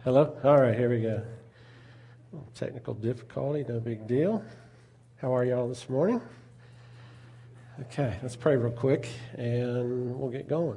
Hello? All right, here we go. Technical difficulty, no big deal. How are y'all this morning? Okay, let's pray real quick and we'll get going.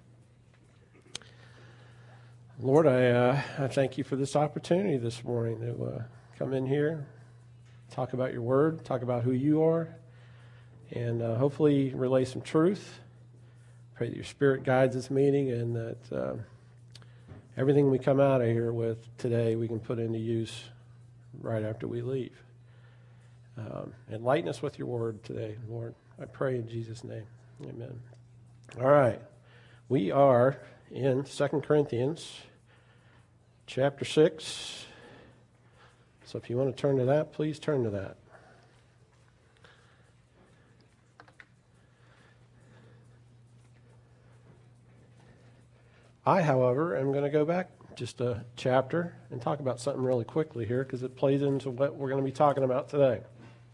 Lord, I thank you for this opportunity this morning to come in here, talk about your word, talk about who you are, and hopefully relay some truth. Pray that your spirit guides this meeting and that everything we come out of here with today we can put into use right after we leave. Enlighten us with your word today, Lord. I pray in Jesus' name. Amen. All right. We are in 2 Corinthians chapter 6. So if you want to turn to that, please turn to that. I, however, am going to go back just a chapter and talk about something really quickly here because it plays into what we're going to be talking about today.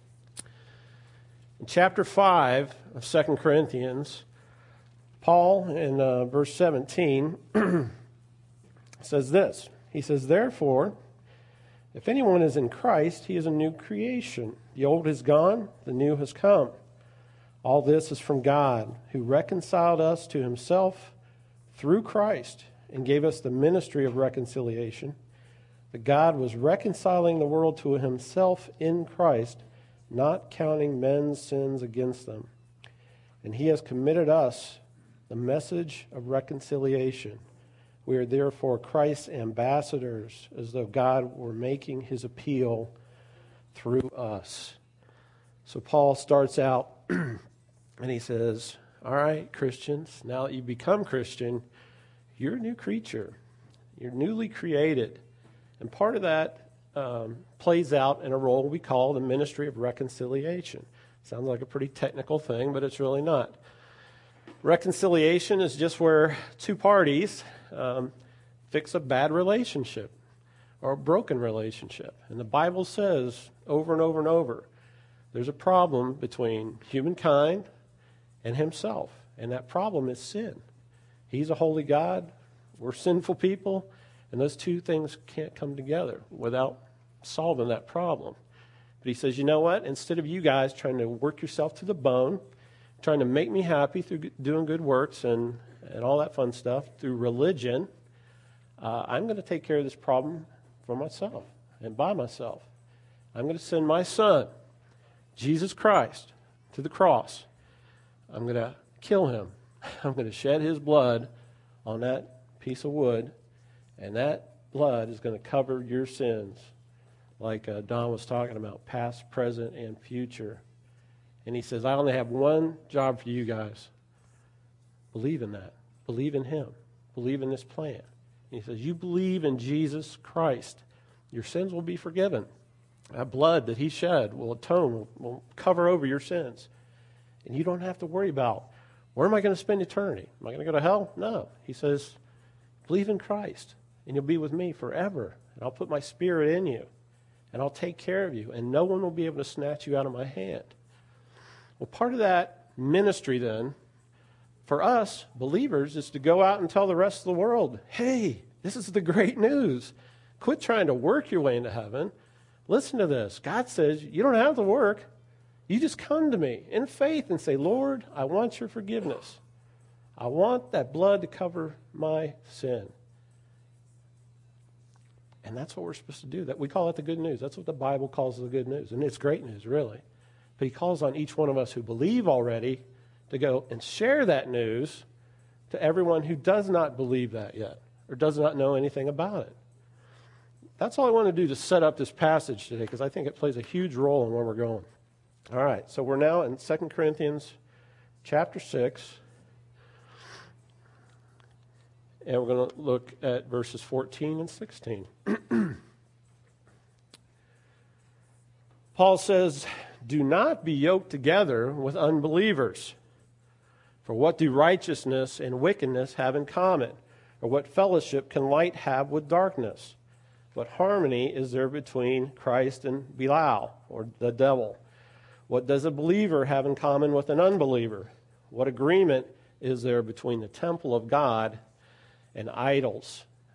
In chapter 5 of 2 Corinthians, Paul, in verse 17, says this. He says, "Therefore, if anyone is in Christ, he is a new creation. The old is gone, the new has come. All this is from God, who reconciled us to himself through Christ and gave us the ministry of reconciliation. That God was reconciling the world to himself in Christ, not counting men's sins against them. And he has committed us the message of reconciliation. We are therefore Christ's ambassadors, as though God were making his appeal through us." So Paul starts out and he says, all right, Christians, now that you become Christian, you're a new creature. You're newly created. And part of that plays out in a role we call the ministry of reconciliation. Sounds like a pretty technical thing, but it's really not. Reconciliation is just where two parties fix a bad relationship or a broken relationship. And the Bible says over and over and over, there's a problem between humankind and himself. And that problem is sin. He's a holy God. We're sinful people. And those two things can't come together without solving that problem. But he says, you know what? Instead of you guys trying to work yourself to the bone, trying to make me happy through doing good works and all that fun stuff, through religion, I'm going to take care of this problem for myself and by myself. I'm going to send my son, Jesus Christ, to the cross. I'm going to kill him. I'm going to shed his blood on that piece of wood, and that blood is going to cover your sins, like Don was talking about, past, present, and future. And he says, I only have one job for you guys. Believe in that. Believe in him. Believe in this plan. And he says, you believe in Jesus Christ, your sins will be forgiven. That blood that he shed will atone, will cover over your sins. And you don't have to worry about, where am I going to spend eternity? Am I going to go to hell? No. He says, believe in Christ, and you'll be with me forever. And I'll put my spirit in you, and I'll take care of you, and no one will be able to snatch you out of my hand. Well, part of that ministry then, for us believers, is to go out and tell the rest of the world, hey, this is the great news. Quit trying to work your way into heaven. Listen to this. God says you don't have to work. You just come to me in faith and say, Lord, I want your forgiveness. I want that blood to cover my sin. And that's what we're supposed to do. That we call it the good news. That's what the Bible calls the good news. And it's great news, really. But he calls on each one of us who believe already to go and share that news to everyone who does not believe that yet or does not know anything about it. That's all I want to do to set up this passage today, because I think it plays a huge role in where we're going. All right, so we're now in 2 Corinthians chapter 6, and we're going to look at verses 14 and 16. Paul says, do not be yoked together with unbelievers. For what do righteousness and wickedness have in common? Or what fellowship can light have with darkness? What harmony is there between Christ and Belial, or the devil? What does a believer have in common with an unbeliever? What agreement is there between the temple of God and idols?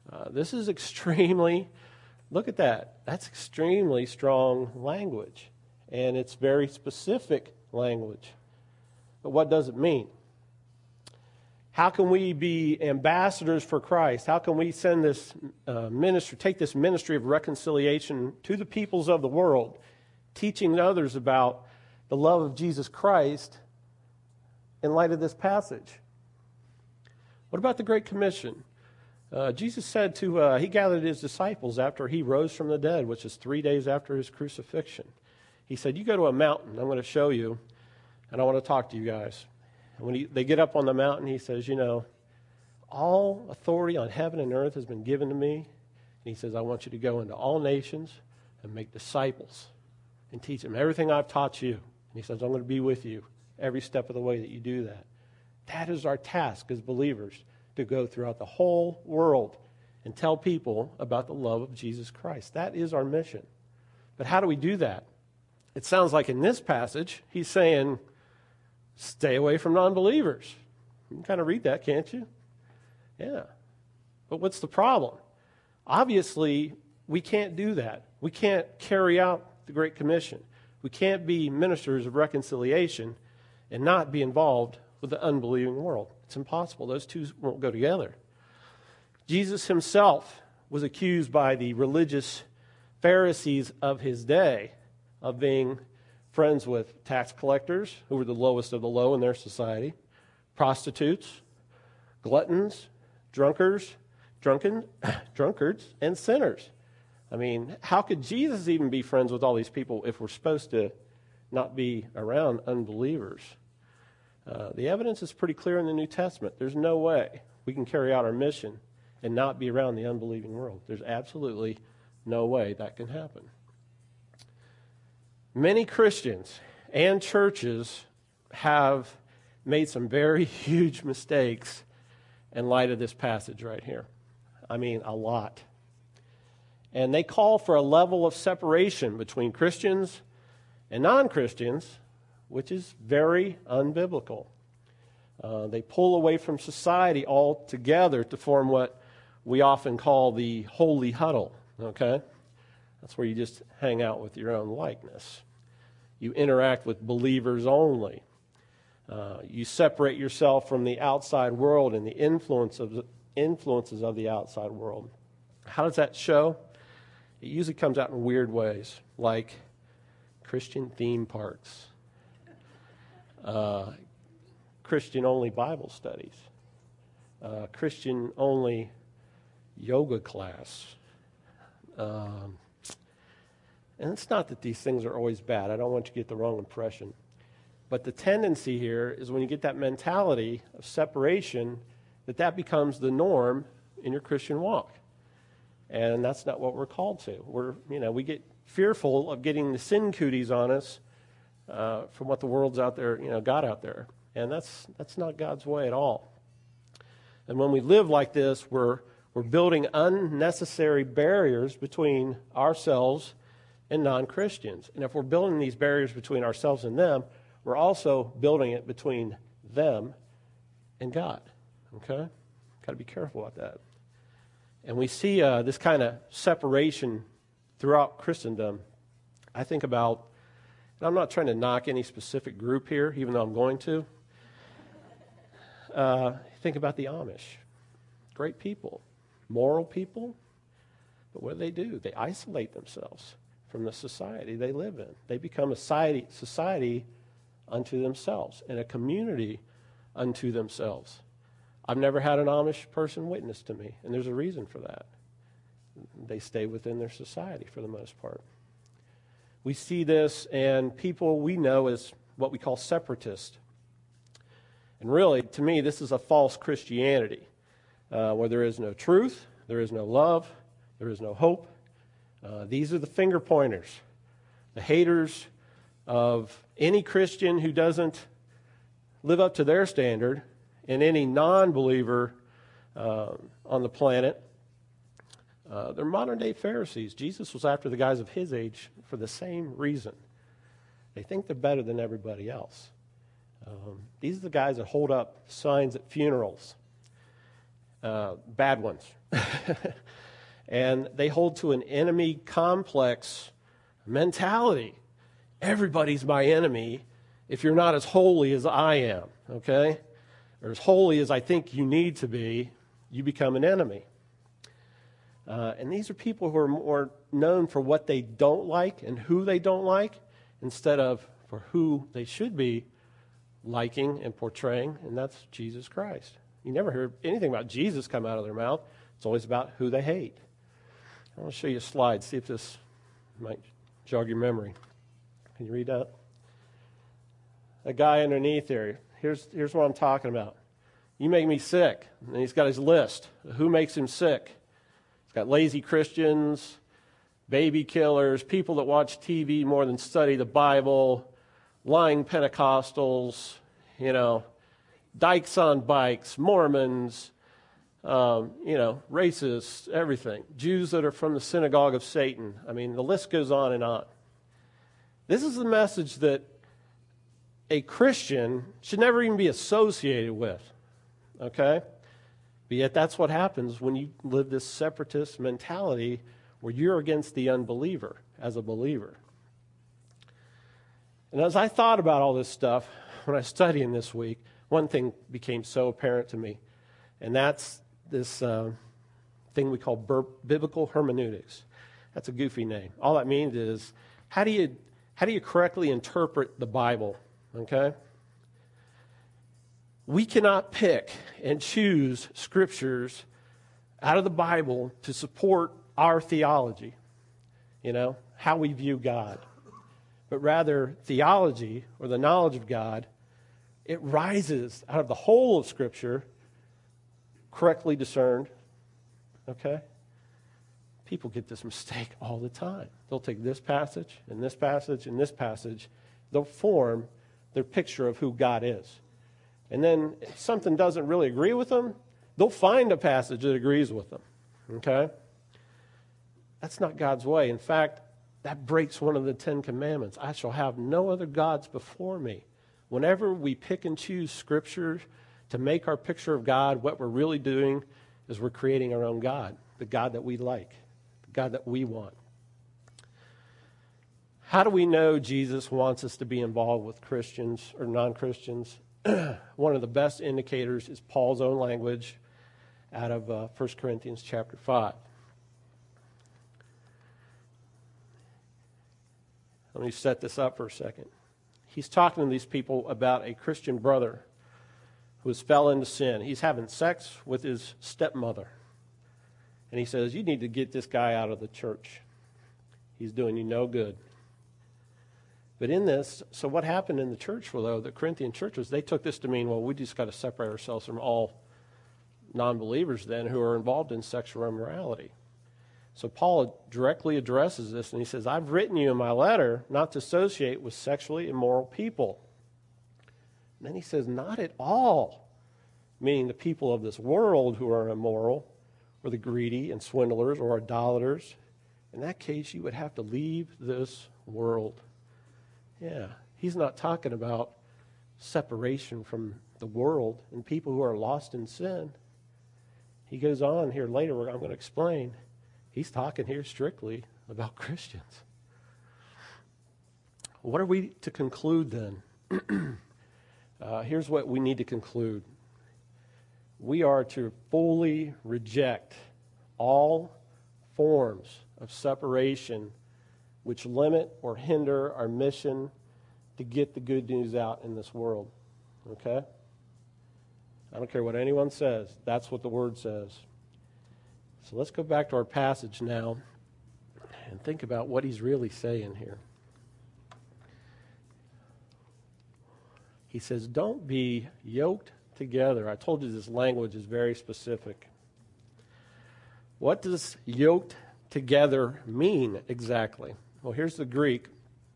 This is extremely, look at that. That's extremely strong language. And it's very specific language. But what does it mean? How can we be ambassadors for Christ? How can we send this ministry, take this ministry of reconciliation to the peoples of the world, teaching others about the love of Jesus Christ in light of this passage? What about the Great Commission? Jesus said he gathered his disciples after he rose from the dead, which is 3 days after his crucifixion. He said, you go to a mountain, I'm going to show you, and I want to talk to you guys. And when they get up on the mountain, he says, all authority on heaven and earth has been given to me. And he says, I want you to go into all nations and make disciples and teach them everything I've taught you. And he says, I'm going to be with you every step of the way that you do that. That is our task as believers, to go throughout the whole world and tell people about the love of Jesus Christ. That is our mission. But how do we do that? It sounds like in this passage, he's saying, stay away from non-believers. You can kind of read that, can't you? Yeah. But what's the problem? Obviously, we can't do that. We can't carry out the Great Commission. We can't be ministers of reconciliation and not be involved with the unbelieving world. It's impossible. Those two won't go together. Jesus himself was accused by the religious Pharisees of his day of being friends with tax collectors, who were the lowest of the low in their society, prostitutes, gluttons, drunkards, and sinners. I mean, how could Jesus even be friends with all these people if we're supposed to not be around unbelievers? The evidence is pretty clear in the New Testament. There's no way we can carry out our mission and not be around the unbelieving world. There's absolutely no way that can happen. Many Christians and churches have made some very huge mistakes in light of this passage right here. I mean, a lot. And they call for a level of separation between Christians and non-Christians, which is very unbiblical. They pull away from society altogether to form what we often call the holy huddle, okay? That's where you just hang out with your own likeness. You interact with believers only. You separate yourself from the outside world and the influences of the outside world. How does that show? It usually comes out in weird ways, like Christian theme parks, Christian-only Bible studies, Christian-only yoga class. And it's not that these things are always bad. I don't want you to get the wrong impression. But the tendency here is when you get that mentality of separation, that becomes the norm in your Christian walk. And that's not what we're called to. We get fearful of getting the sin cooties on us from what the world's out there, got out there. And that's not God's way at all. And when we live like this, we're building unnecessary barriers between ourselves and non-Christians. And if we're building these barriers between ourselves and them, we're also building it between them and God. Okay? Got to be careful about that. And we see this kind of separation throughout Christendom. I think about, and I'm not trying to knock any specific group here, even though I'm going to. Think about the Amish. Great people, moral people, but what do? They isolate themselves from the society they live in. They become a society unto themselves and a community unto themselves. I've never had an Amish person witness to me, and there's a reason for that. They stay within their society for the most part. We see this in people we know as what we call separatists. And really, to me, this is a false Christianity, where there is no truth, there is no love, there is no hope. These are the finger pointers, the haters of any Christian who doesn't live up to their standard, and any non-believer on the planet. They're modern-day Pharisees. Jesus was after the guys of his age for the same reason. They think they're better than everybody else. These are the guys that hold up signs at funerals. bad ones. And they hold to an enemy complex mentality. Everybody's my enemy if you're not as holy as I am, okay? Or as holy as I think you need to be, you become an enemy. And these are people who are more known for what they don't like and who they don't like instead of for who they should be liking and portraying, and that's Jesus Christ. You never hear anything about Jesus come out of their mouth. It's always about who they hate. I want to show you a slide, see if this might jog your memory. Can you read that? A guy underneath there. Here's what I'm talking about. You make me sick. And he's got his list. Who makes him sick? He's got lazy Christians, baby killers, people that watch TV more than study the Bible, lying Pentecostals, dykes on bikes, Mormons, racists, everything. Jews that are from the synagogue of Satan. I mean, the list goes on and on. This is the message that a Christian should never even be associated with, okay? But yet that's what happens when you live this separatist mentality where you're against the unbeliever as a believer. And as I thought about all this stuff, when I was studying this week, one thing became so apparent to me, and that's this thing we call biblical hermeneutics. That's a goofy name. All that means is, how do you correctly interpret the Bible, okay? We cannot pick and choose scriptures out of the Bible to support our theology, how we view God. But rather, theology, or the knowledge of God, it rises out of the whole of Scripture, correctly discerned, okay? People get this mistake all the time. They'll take this passage, and this passage, and this passage. They'll form their picture of who God is. And then if something doesn't really agree with them, they'll find a passage that agrees with them, okay? That's not God's way. In fact, that breaks one of the 10 Commandments. I shall have no other gods before me. Whenever we pick and choose Scripture to make our picture of God, what we're really doing is we're creating our own God, the God that we like, the God that we want. How do we know Jesus wants us to be involved with Christians or non-Christians? One of the best indicators is Paul's own language out of 1 Corinthians chapter 5. Let me set this up for a second. He's talking to these people about a Christian brother who has fell into sin. He's having sex with his stepmother. And he says, you need to get this guy out of the church. He's doing you no good. But in this, so what happened in the church, though, the Corinthian church, was they took this to mean, well, we just got to separate ourselves from all non-believers then who are involved in sexual immorality. So Paul directly addresses this, and he says, I've written you in my letter not to associate with sexually immoral people. And then he says, not at all, meaning the people of this world who are immoral, or the greedy and swindlers or idolaters. In that case, you would have to leave this world. Yeah, he's not talking about separation from the world and people who are lost in sin. He goes on here later, where I'm going to explain. He's talking here strictly about Christians. What are we to conclude then? Here's what we need to conclude. We are to fully reject all forms of separation which limit or hinder our mission to get the good news out in this world. Okay? I don't care what anyone says. That's what the Word says. So let's go back to our passage now and think about what he's really saying here. He says, don't be yoked together. I told you this language is very specific. What does yoked together mean exactly? Well, here's the Greek.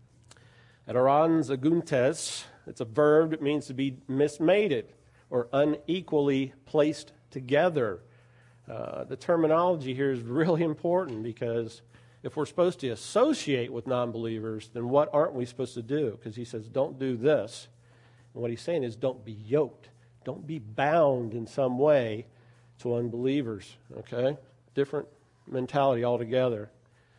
Aranzaguntes, it's a verb. It means to be mismated or unequally placed together. The terminology here is really important, because if we're supposed to associate with non-believers, then what aren't we supposed to do? Because he says, don't do this. And what he's saying is, don't be yoked. Don't be bound in some way to unbelievers, okay? Different mentality altogether.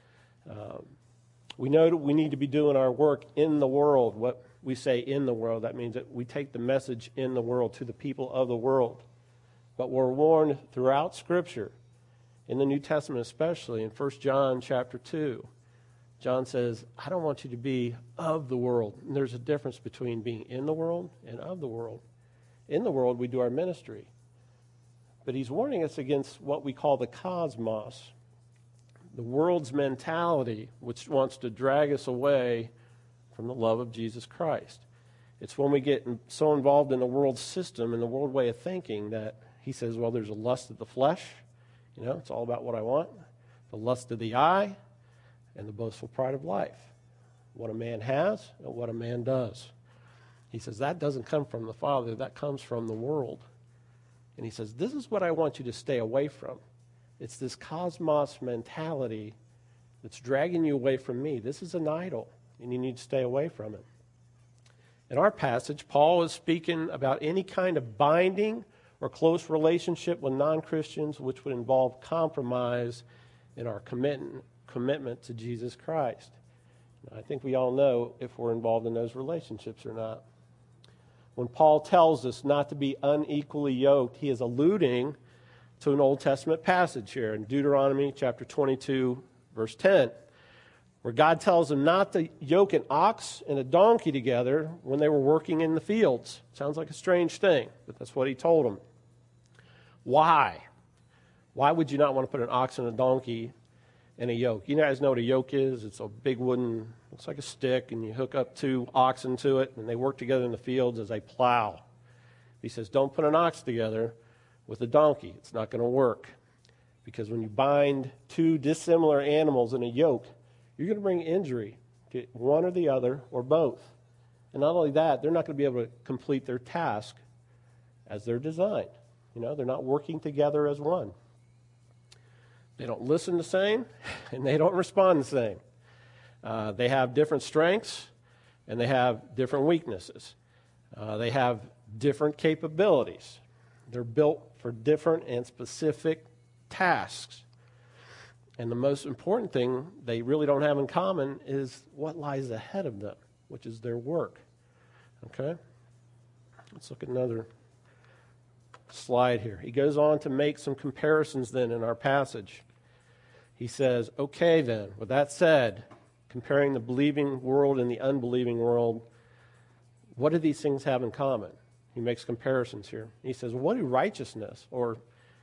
We know that we need to be doing our work in the world. What we say in the world, that means that we take the message in the world to the people of the world. But we're warned throughout Scripture, in the New Testament especially, in 1 John chapter 2, John says, I don't want you to be of the world. And there's a difference between being in the world and of the world. In the world, we do our ministry. But he's warning us against what we call the cosmos, the world's mentality, which wants to drag us away from the love of Jesus Christ. It's when we get so involved in the world system and the world way of thinking that he says, well, there's a lust of the flesh. You know, it's all about what I want. The lust of the eye and the boastful pride of life. What a man has and what a man does. He says that doesn't come from the Father. That comes from the world. And he says, this is what I want you to stay away from. It's this cosmos mentality that's dragging you away from me. This is an idol, and you need to stay away from it. In our passage, Paul is speaking about any kind of binding or close relationship with non-Christians which would involve compromise in our commitment to Jesus Christ. Now, I think we all know if we're involved in those relationships or not. When Paul tells us not to be unequally yoked, he is alluding to an Old Testament passage here in Deuteronomy chapter 22, verse 10, where God tells them not to yoke an ox and a donkey together when they were working in the fields. Sounds like a strange thing, but that's what he told them. Why? Why would you not want to put an ox and a donkey in a yoke? You guys know what a yoke is? It's a big wooden, looks like a stick, and you hook up two oxen to it, and they work together in the fields as they plow. He says, don't put an ox together with a donkey. It's not going to work. Because when you bind two dissimilar animals in a yoke, you're going to bring injury to one or the other or both. And not only that, they're not going to be able to complete their task as they're designed. You know, they're not working together as one. They don't listen the same, and they don't respond the same. They have different strengths, and they have different weaknesses. They have different capabilities. They're built for different and specific tasks. And the most important thing they really don't have in common is what lies ahead of them, which is their work. Okay? Let's look at another slide here. He goes on to make some comparisons then in our passage. He says, okay then, with that said, comparing the believing world and the unbelieving world, what do these things have in common? He makes comparisons here. He says, what do righteousness or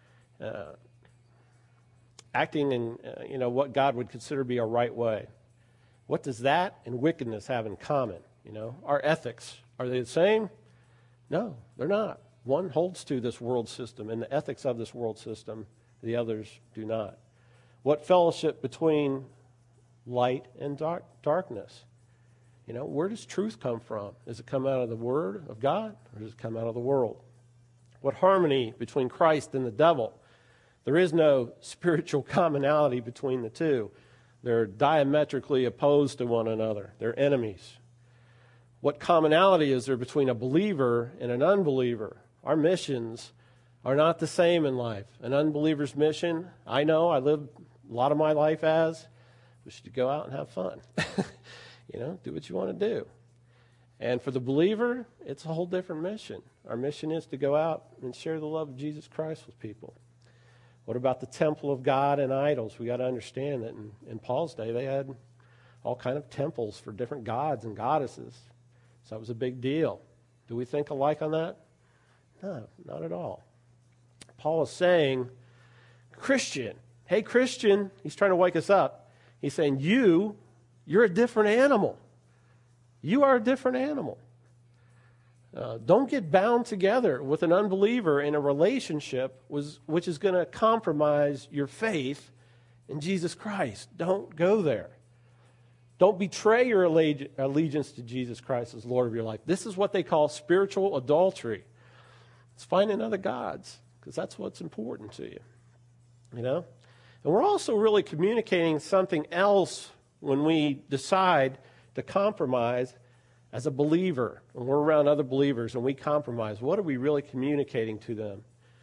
acting in what God would consider to be a right way, what does that and wickedness have in common? You know, our ethics, are they the same? No, they're not. One holds to this world system and the ethics of this world system. The others do not. What fellowship between light and darkness? You know, where does truth come from? Does it come out of the Word of God, or does it come out of the world? What harmony between Christ and the devil? There is no spiritual commonality between the two. They're diametrically opposed to one another. They're enemies. What commonality is there between a believer and an unbeliever? Our missions are not the same in life. An unbeliever's mission, I know, I live a lot of my life as, we should go out and have fun. You know, do what you want to do. And for the believer, it's a whole different mission. Our mission is to go out and share the love of Jesus Christ with people. What about the temple of God and idols? We got to understand that in Paul's day, they had all kind of temples for different gods and goddesses. So that was a big deal. Do we think alike on that? No, not at all. Paul is saying, Christian, hey Christian, he's trying to wake us up. He's saying, you're a different animal. You are a different animal. Don't get bound together with an unbeliever in a relationship which is going to compromise your faith in Jesus Christ. Don't go there. Don't betray your allegiance to Jesus Christ as Lord of your life. This is what they call spiritual adultery. It's finding other gods, because that's what's important to you. You know? And we're also really communicating something else when we decide to compromise as a believer. When we're around other believers and we compromise, what are we really communicating to them?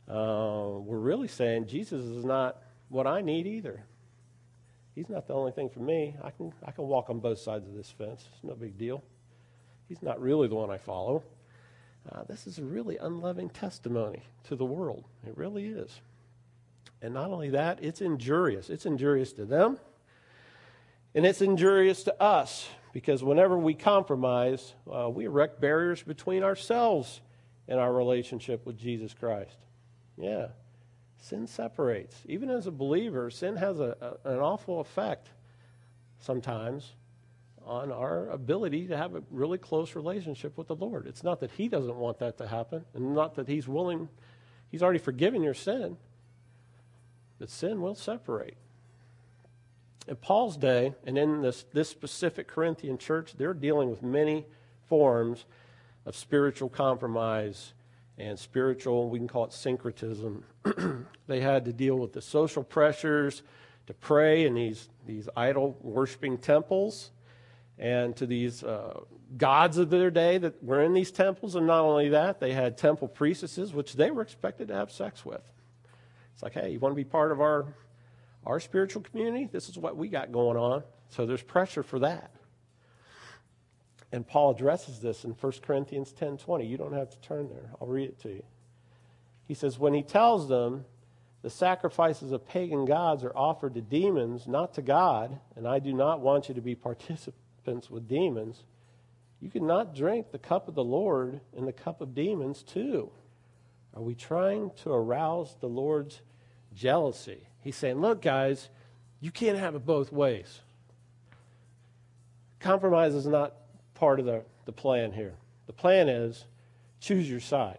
we're really saying Jesus is not what I need either. He's not the only thing for me. I can walk on both sides of this fence. It's no big deal. He's not really the one I follow. This is a really unloving testimony to the world. It really is. And not only that, it's injurious. It's injurious to them, and it's injurious to us, because whenever we compromise, we erect barriers between ourselves and our relationship with Jesus Christ. Yeah. Sin separates. Even as a believer, sin has an awful effect sometimes on our ability to have a really close relationship with the Lord. It's not that he doesn't want that to happen, and not that he's willing. He's already forgiven your sin, but sin will separate. In Paul's day, and in this specific Corinthian church, they're dealing with many forms of spiritual compromise and spiritual, we can call it syncretism. They had to deal with the social pressures to pray in these idol-worshiping temples, and to these gods of their day that were in these temples. And not only that, they had temple priestesses, which they were expected to have sex with. It's like, hey, you want to be part of our spiritual community? This is what we got going on. So there's pressure for that. And Paul addresses this in 1 Corinthians 10:20. You don't have to turn there. I'll read it to you. He says, when he tells them the sacrifices of pagan gods are offered to demons, not to God, and I do not want you to be participants with demons, you cannot drink the cup of the Lord and the cup of demons too. Are we trying to arouse the Lord's jealousy? He's saying, look, guys, you can't have it both ways. Compromise is not part of the plan here. The plan is choose your side.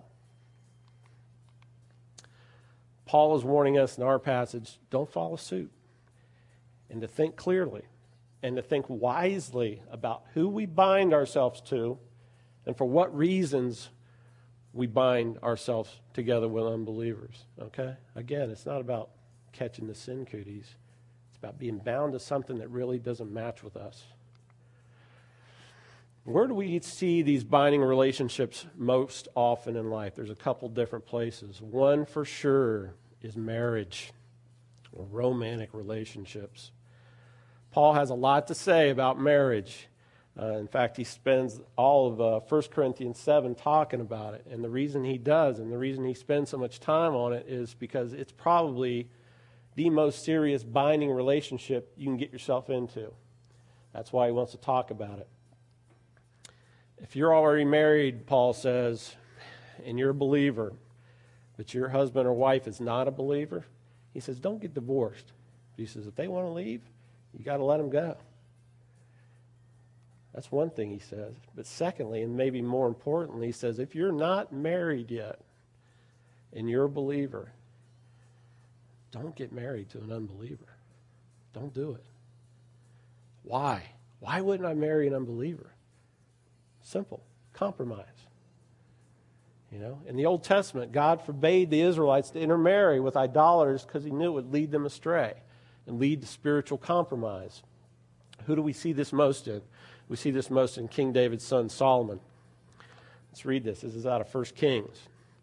Paul is warning us in our passage, don't follow suit, and to think clearly and to think wisely about who we bind ourselves to and for what reasons we bind ourselves together with unbelievers. Okay? Again, it's not about catching the sin cooties. It's about being bound to something that really doesn't match with us. Where do we see these binding relationships most often in life? There's a couple different places. One for sure is marriage or romantic relationships. Paul has a lot to say about marriage. In fact, he spends all of 1 Corinthians 7 talking about it. And the reason he does, and the reason he spends so much time on it, is because it's probably the most serious binding relationship you can get yourself into. That's why he wants to talk about it. If you're already married, Paul says, and you're a believer, but your husband or wife is not a believer, he says, don't get divorced. He says, if they want to leave, you got to let them go. That's one thing he says. But secondly, and maybe more importantly, he says, if you're not married yet and you're a believer, don't get married to an unbeliever. Don't do it. Why? Why wouldn't I marry an unbeliever? Simple. Compromise. You know, in the Old Testament, God forbade the Israelites to intermarry with idolaters because he knew it would lead them astray and lead to spiritual compromise. Who do we see this most in? We see this most in King David's son Solomon. Let's read this. This is out of 1 Kings.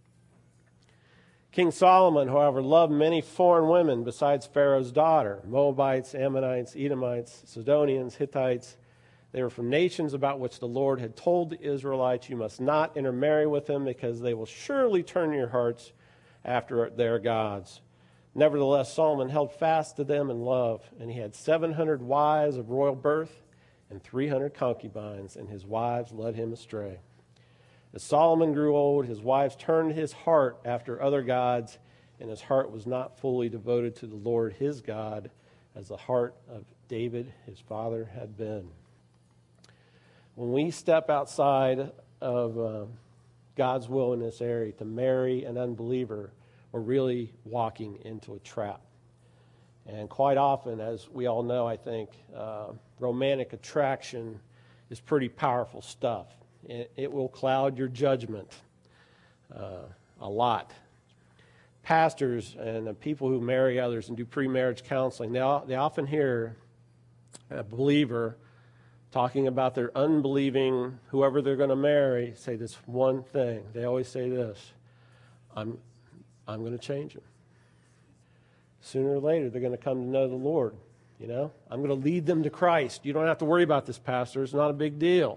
King Solomon, however, loved many foreign women besides Pharaoh's daughter, Moabites, Ammonites, Edomites, Sidonians, Hittites. They were from nations about which the Lord had told the Israelites, you must not intermarry with them because they will surely turn your hearts after their gods. Nevertheless, Solomon held fast to them in love, and he had 700 wives of royal birth and 300 concubines, and his wives led him astray. As Solomon grew old, his wives turned his heart after other gods, and his heart was not fully devoted to the Lord his God, as the heart of David his father had been. When we step outside of God's will in this area to marry an unbeliever, we're really walking into a trap. And quite often, as we all know, I think, romantic attraction is pretty powerful stuff. It will cloud your judgment a lot. Pastors and the people who marry others and do pre-marriage counseling, they often hear a believer talking about their unbelieving, whoever they're going to marry, say this one thing. They always say this, I'm I'm going to change them. Sooner or later, they're going to come to know the Lord. You know, I'm going to lead them to Christ. You don't have to worry about this, pastor. It's not a big deal.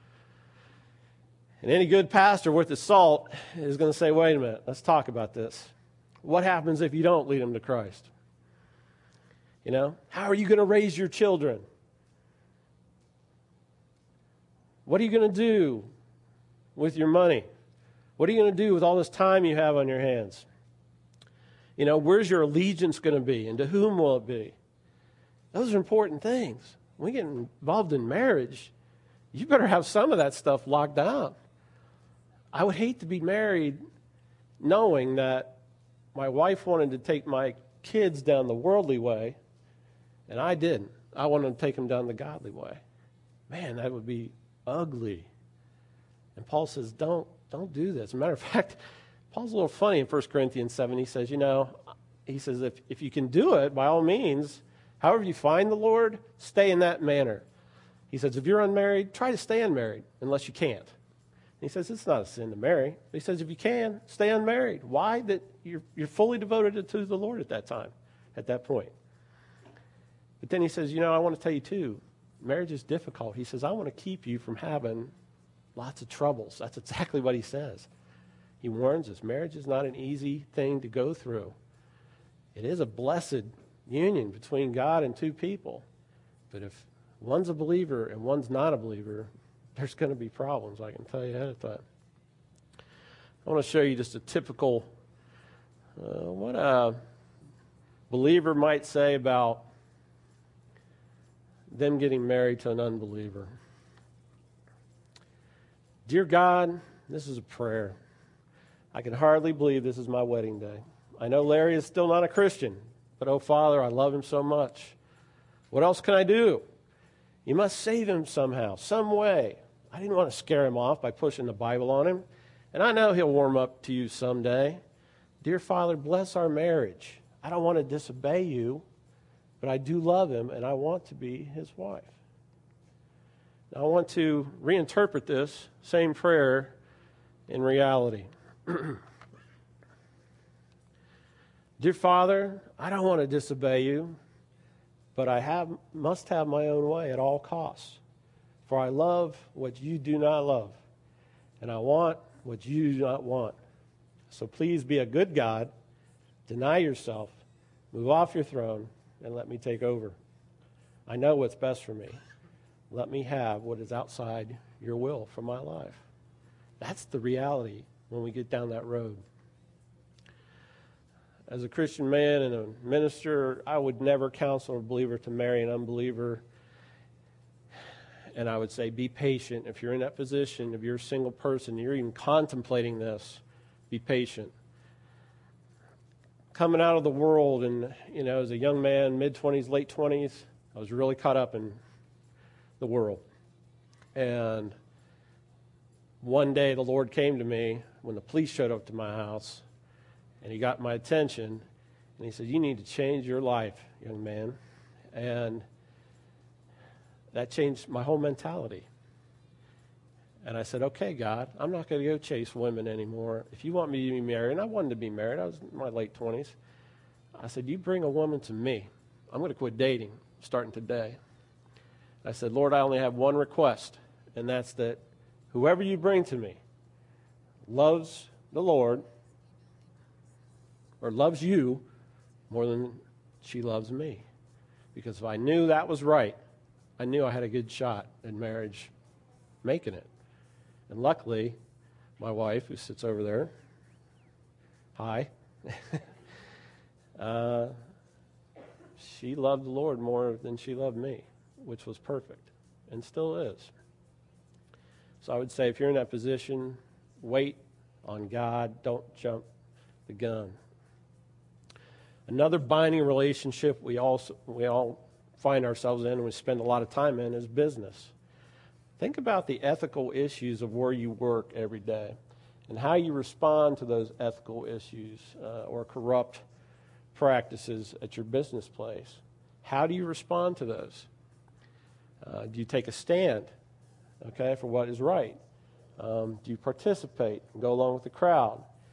And any good pastor worth his salt is going to say, wait a minute, let's talk about this. What happens if you don't lead them to Christ? You know, how are you going to raise your children? What are you going to do with your money? What are you going to do with all this time you have on your hands? You know, where's your allegiance going to be, and to whom will it be? Those are important things. When we get involved in marriage, you better have some of that stuff locked down. I would hate to be married knowing that my wife wanted to take my kids down the worldly way, and I didn't. I wanted to take them down the godly way. Man, that would be ugly. And Paul says, don't do this. As a matter of fact, Paul's a little funny in 1 Corinthians 7. He says, if you can do it, by all means, however you find the Lord, stay in that manner. He says, if you're unmarried, try to stay unmarried unless you can't. And he says, it's not a sin to marry. But he says, if you can, stay unmarried. Why? That you're fully devoted to the Lord at that time, at that point. But then he says, I want to tell you too, marriage is difficult. He says, I want to keep you from having lots of troubles. That's exactly what he says. He warns us, marriage is not an easy thing to go through. It is a blessed union between God and two people. But if one's a believer and one's not a believer, there's going to be problems, I can tell you ahead of time. I want to show you just a typical, what a believer might say about them getting married to an unbeliever. Dear God, this is a prayer. I can hardly believe this is my wedding day. I know Larry is still not a Christian, but oh, Father, I love him so much. What else can I do? You must save him somehow, some way. I didn't want to scare him off by pushing the Bible on him, and I know he'll warm up to you someday. Dear Father, bless our marriage. I don't want to disobey you, but I do love him, and I want to be his wife. Now, I want to reinterpret this same prayer in reality. Dear Father, I don't want to disobey you, but I must have my own way at all costs. For I love what you do not love, and I want what you do not want. So please be a good God, deny yourself, move off your throne, and let me take over. I know what's best for me. Let me have what is outside your will for my life. That's the reality when we get down that road. As a Christian man and a minister, I would never counsel a believer to marry an unbeliever. And I would say, be patient. If you're in that position, if you're a single person, you're even contemplating this, be patient. Coming out of the world and, as a young man, mid-20s, late 20s, I was really caught up in the world. And one day the Lord came to me when the police showed up to my house, and he got my attention, and he said, you need to change your life, young man. And that changed my whole mentality. And I said, okay, God, I'm not going to go chase women anymore. If you want me to be married, and I wanted to be married, I was in my late 20s. I said, you bring a woman to me. I'm going to quit dating starting today. I said, Lord, I only have one request, and that's that whoever you bring to me loves the Lord or loves you more than she loves me. Because if I knew that was right, I knew I had a good shot in marriage making it. And luckily, my wife, who sits over there, hi, she loved the Lord more than she loved me, which was perfect and still is. So I would say if you're in that position, wait on God. Don't jump the gun. Another binding relationship we all find ourselves in and we spend a lot of time in is business. Think about the ethical issues of where you work every day and how you respond to those ethical issues or corrupt practices at your business place. How do you respond to those? Do you take a stand, for what is right? Do you participate and go along with the crowd?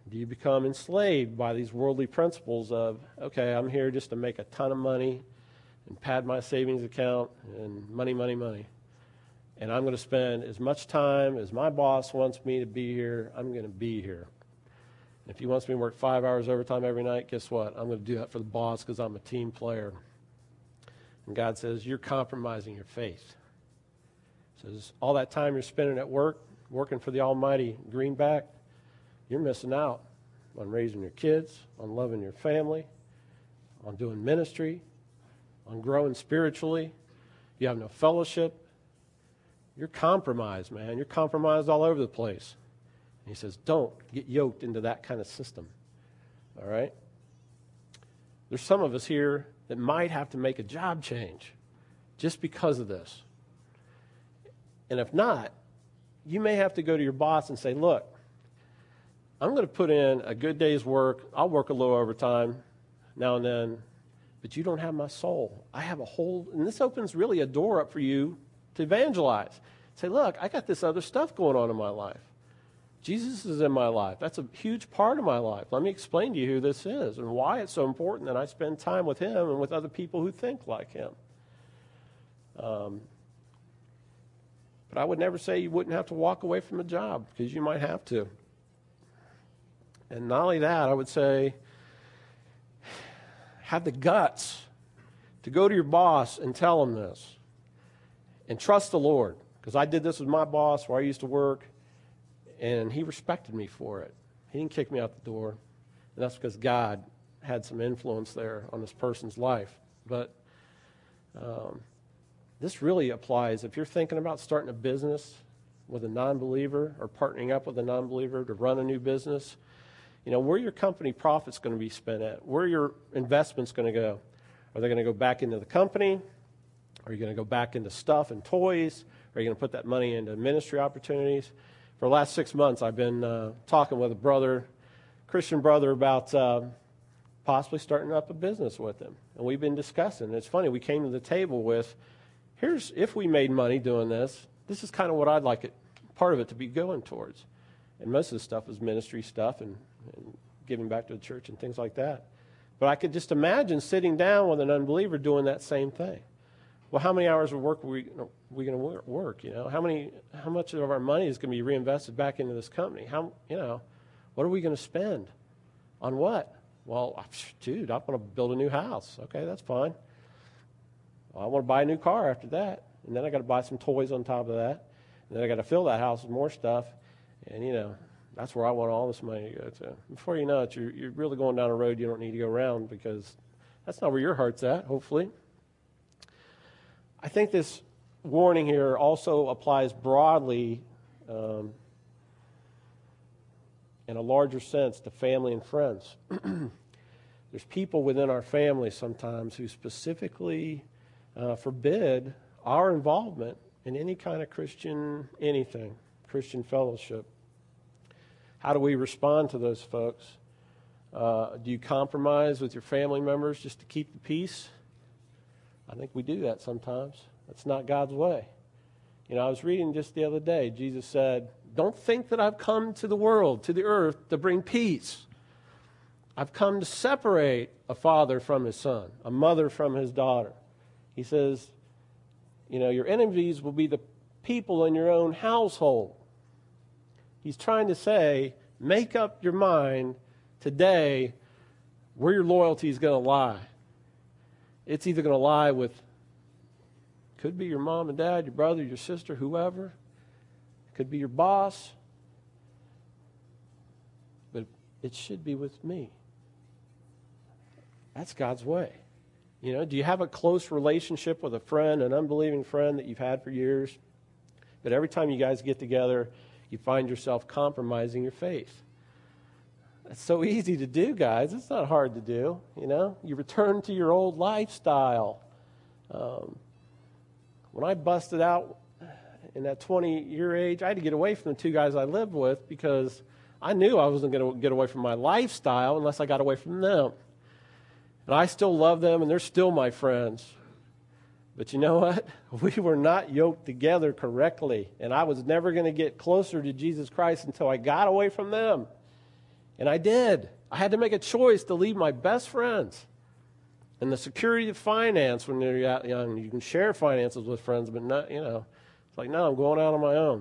Do you become enslaved by these worldly principles of, okay, I'm here just to make a ton of money and pad my savings account and money, money, money. And I'm going to spend as much time as my boss wants me to be here, I'm going to be here. And if he wants me to work 5 hours overtime every night, guess what? I'm going to do that for the boss because I'm a team player. And God says, you're compromising your faith. He says, all that time you're spending at work, working for the almighty greenback, you're missing out on raising your kids, on loving your family, on doing ministry, on growing spiritually. You have no fellowship. You're compromised, man. You're compromised all over the place. And he says, don't get yoked into that kind of system. All right? There's some of us here that might have to make a job change just because of this. And if not, you may have to go to your boss and say, look, I'm going to put in a good day's work. I'll work a little overtime now and then, but you don't have my soul. I have a whole, and this opens really a door up for you to evangelize. Say, look, I got this other stuff going on in my life. Jesus is in my life. That's a huge part of my life. Let me explain to you who this is and why it's so important that I spend time with him and with other people who think like him. But I would never say you wouldn't have to walk away from a job, because you might have to. And not only that, I would say have the guts to go to your boss and tell him this. And trust the Lord, because I did this with my boss where I used to work, and he respected me for it. He didn't kick me out the door. And that's because God had some influence there on this person's life. But this really applies if you're thinking about starting a business with a non-believer or partnering up with a non-believer to run a new business. You know, where your company profit's going to be spent at, where your investment's going to go. Are they going to go back into the company? Are you going to go back into stuff and toys? Are you going to put that money into ministry opportunities? For the last 6 months, I've been talking with a brother, Christian brother, about possibly starting up a business with him. And we've been discussing. And it's funny, we came to the table with, here's, if we made money doing this, this is kind of what I'd like it, part of it to be going towards. And most of the stuff is ministry stuff and giving back to the church and things like that. But I could just imagine sitting down with an unbeliever doing that same thing. Well, how many hours of work are we going to work? You know, how much of our money is going to be reinvested back into this company? What are we going to spend on what? Well, dude, I want to build a new house. Okay, that's fine. Well, I want to buy a new car after that, and then I got to buy some toys on top of that, and then I got to fill that house with more stuff, and that's where I want all this money to go to. Before you know it, you're really going down a road you don't need to go around, because that's not where your heart's at, hopefully. I think this warning here also applies broadly in a larger sense to family and friends. There's people within our family sometimes who specifically forbid our involvement in any kind of Christian anything, Christian fellowship. How do we respond to those folks? Do you compromise with your family members just to keep the peace? I think we do that sometimes. That's not God's way. I was reading just the other day, Jesus said, don't think that I've come to the world, to the earth, to bring peace. I've come to separate a father from his son, a mother from his daughter. He says, your enemies will be the people in your own household. He's trying to say, make up your mind today where your loyalty is going to lie. It's either going to lie with, could be your mom and dad, your brother, your sister, whoever. Could be your boss. But it should be with me. That's God's way. Do you have a close relationship with a friend, an unbelieving friend that you've had for years? But every time you guys get together, you find yourself compromising your faith. It's so easy to do, guys. It's not hard to do, You return to your old lifestyle. When I busted out in that 20-year age, I had to get away from the two guys I lived with because I knew I wasn't going to get away from my lifestyle unless I got away from them. And I still love them, and they're still my friends. But you know what? We were not yoked together correctly, and I was never going to get closer to Jesus Christ until I got away from them. And I did. I had to make a choice to leave my best friends and the security of finance when you're young. You can share finances with friends, but not, it's like, no, I'm going out on my own.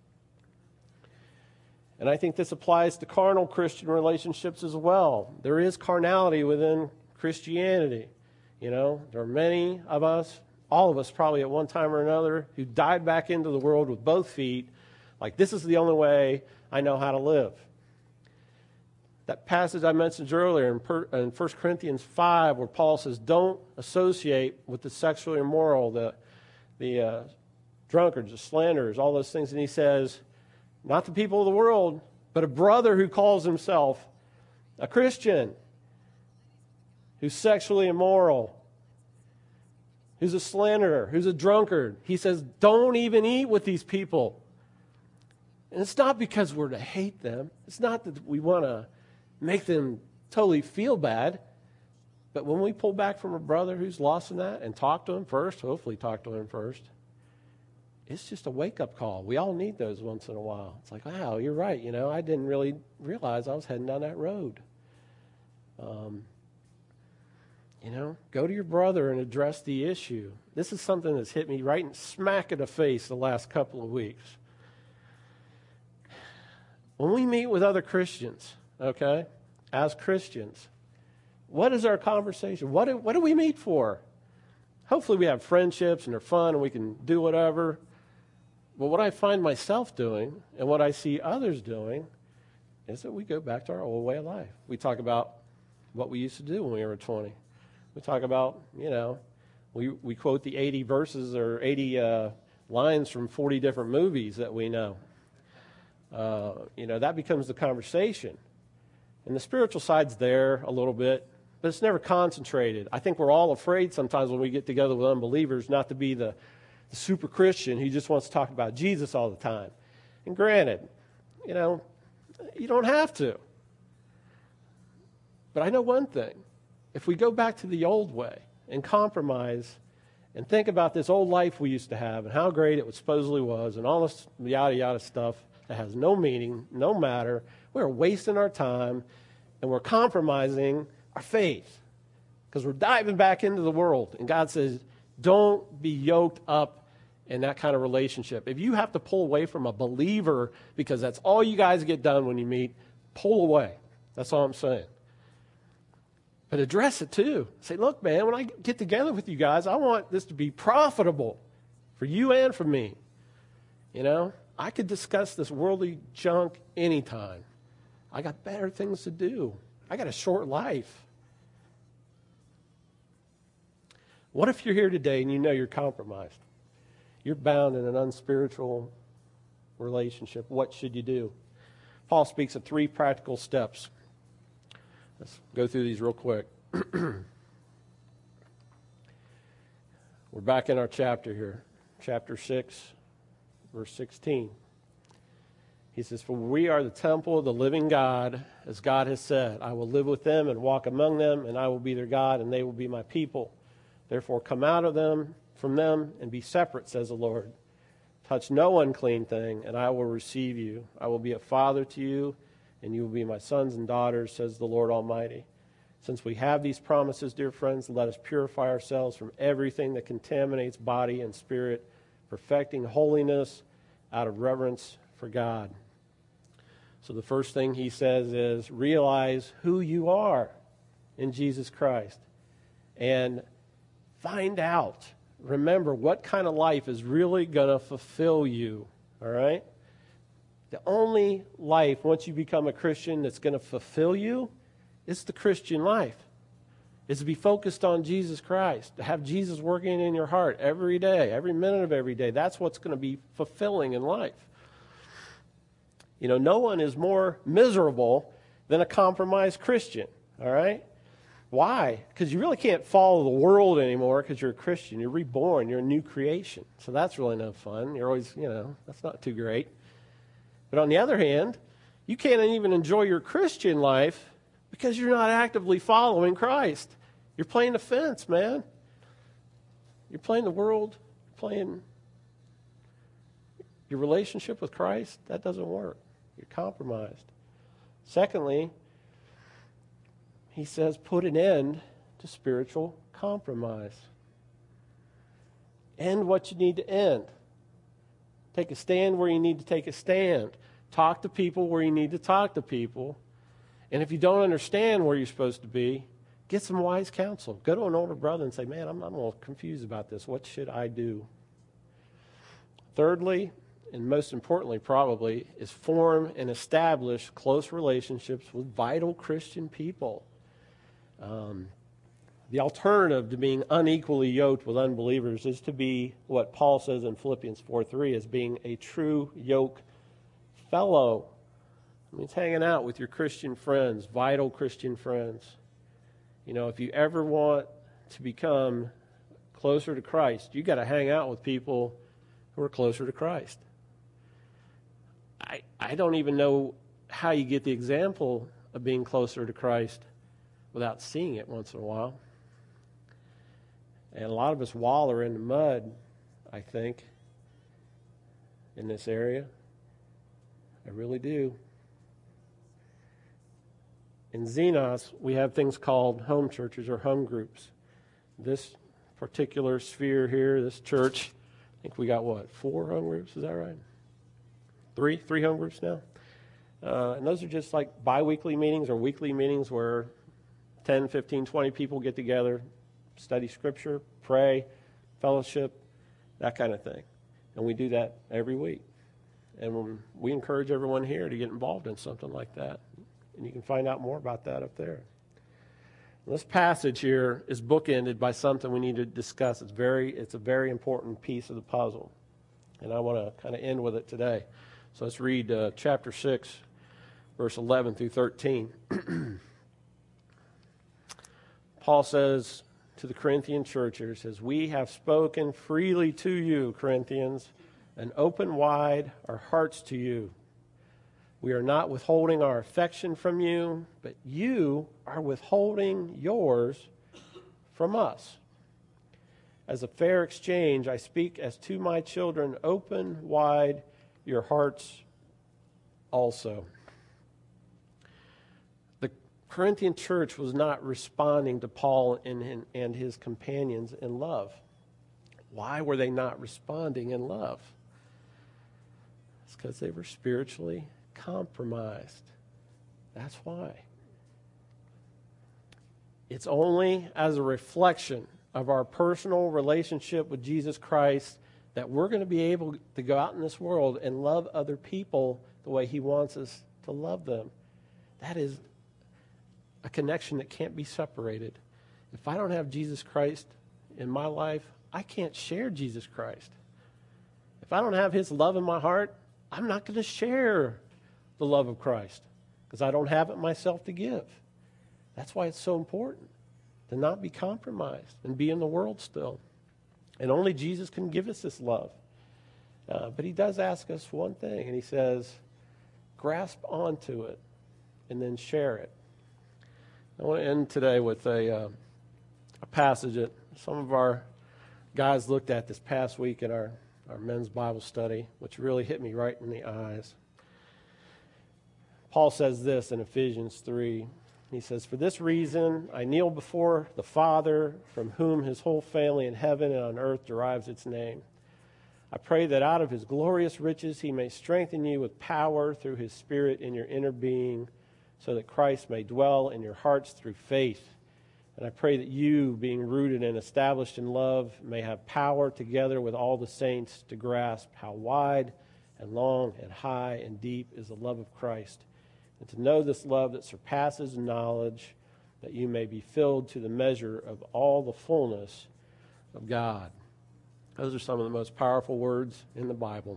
And I think this applies to carnal Christian relationships as well. There is carnality within Christianity. There are many of us, all of us probably at one time or another, who died back into the world with both feet, like this is the only way I know how to live. That passage I mentioned earlier in 1 Corinthians 5, where Paul says, don't associate with the sexually immoral, the drunkards, the slanderers, all those things. And he says, not the people of the world, but a brother who calls himself a Christian, who's sexually immoral, who's a slanderer, who's a drunkard. He says, don't even eat with these people. And it's not because we're to hate them. It's not that we want to make them totally feel bad. But when we pull back from a brother who's lost in that and talk to him first, hopefully talk to him first, it's just a wake-up call. We all need those once in a while. It's like, wow, you're right. I didn't really realize I was heading down that road. Go to your brother and address the issue. This is something that's hit me right in smack in the face the last couple of weeks. When we meet with other Christians, okay, as Christians, what is our conversation? What do we meet for? Hopefully we have friendships and they're fun and we can do whatever. But what I find myself doing and what I see others doing is that we go back to our old way of life. We talk about what we used to do when we were 20. We talk about, we quote the 80 verses or 80 lines from 40 different movies that we know. That becomes the conversation. And the spiritual side's there a little bit, but it's never concentrated. I think we're all afraid sometimes when we get together with unbelievers not to be the super Christian who just wants to talk about Jesus all the time. And granted, you don't have to. But I know one thing. If we go back to the old way and compromise and think about this old life we used to have and how great it supposedly was and all this yada yada stuff that has no meaning, no matter, we're wasting our time and we're compromising our faith because we're diving back into the world. And God says, don't be yoked up in that kind of relationship. If you have to pull away from a believer because that's all you guys get done when you meet, pull away. That's all I'm saying. But address it too. Say, look, man, when I get together with you guys, I want this to be profitable for you and for me. I could discuss this worldly junk anytime. I got better things to do. I got a short life. What if you're here today and you know you're compromised? You're bound in an unspiritual relationship. What should you do? Paul speaks of 3 practical steps. Let's go through these real quick. We're back in our chapter here. Chapter 6, verse 16. He says, for we are the temple of the living God, as God has said, I will live with them and walk among them, and I will be their God, and they will be my people. Therefore come out of them, from them, and be separate, says the Lord. Touch no unclean thing, and I will receive you. I will be a father to you, and you will be my sons and daughters, says the Lord Almighty. Since we have these promises, dear friends, let us purify ourselves from everything that contaminates body and spirit, perfecting holiness out of reverence for God. So the first thing he says is realize who you are in Jesus Christ and find out. Remember what kind of life is really going to fulfill you, all right? The only life, once you become a Christian, that's going to fulfill you is the Christian life. It's to be focused on Jesus Christ, to have Jesus working in your heart every day, every minute of every day. That's what's going to be fulfilling in life. No one is more miserable than a compromised Christian, all right? Why? Because you really can't follow the world anymore because you're a Christian. You're reborn. You're a new creation. So that's really no fun. You're always, that's not too great. But on the other hand, you can't even enjoy your Christian life because you're not actively following Christ. You're playing the fence, man. You're playing the world. You're playing your relationship with Christ. That doesn't work. You're compromised. Secondly, he says, put an end to spiritual compromise. End what you need to end. Take a stand where you need to take a stand. Talk to people where you need to talk to people. And if you don't understand where you're supposed to be, get some wise counsel. Go to an older brother and say, man, I'm a little confused about this. What should I do? Thirdly, and most importantly probably, is form and establish close relationships with vital Christian people. The alternative to being unequally yoked with unbelievers is to be what Paul says in Philippians 4:3 as being a true yoke fellow. It means hanging out with your Christian friends, vital Christian friends. You know, if you ever want to become closer to Christ, you got to hang out with people who are closer to Christ. I don't even know how you get the example of being closer to Christ without seeing it once in a while. And a lot of us waller in the mud, I think, in this area. I really do. In Xenos, we have things called home churches or home groups. This particular sphere here, this church, I think we got, 4 home groups? Is that right? Three home groups now? And those are just like bi-weekly meetings or weekly meetings where 10, 15, 20 people get together, study Scripture, pray, fellowship, that kind of thing. And we do that every week. And we encourage everyone here to get involved in something like that. And you can find out more about that up there. This passage here is bookended by something we need to discuss. It's a very important piece of the puzzle. And I want to kind of end with it today. So let's read chapter 6, verse 11 through 13. Paul says to the Corinthian churches, says, we have spoken freely to you, Corinthians, and open wide our hearts to you. We are not withholding our affection from you, but you are withholding yours from us. As a fair exchange, I speak as to my children, open wide your hearts also. The Corinthian church was not responding to Paul and his companions in love. Why were they not responding in love? It's because they were spiritually compromised. That's why. It's only as a reflection of our personal relationship with Jesus Christ that we're going to be able to go out in this world and love other people the way He wants us to love them. That is a connection that can't be separated. If I don't have Jesus Christ in my life, I can't share Jesus Christ. If I don't have His love in my heart, I'm not going to share the love of Christ because I don't have it myself to give. That's why it's so important to not be compromised and be in the world still. And only Jesus can give us this love. But He does ask us one thing, and He says, grasp onto it and then share it. I want to end today with a passage that some of our guys looked at this past week at our men's Bible study, which really hit me right in the eyes. Paul says this in Ephesians 3. He says, for this reason I kneel before the Father, from whom His whole family in heaven and on earth derives its name. I pray that out of His glorious riches He may strengthen you with power through His Spirit in your inner being, so that Christ may dwell in your hearts through faith. And I pray that you, being rooted and established in love, may have power together with all the saints to grasp how wide and long and high and deep is the love of Christ, and to know this love that surpasses knowledge, that you may be filled to the measure of all the fullness of God. Those are some of the most powerful words in the Bible.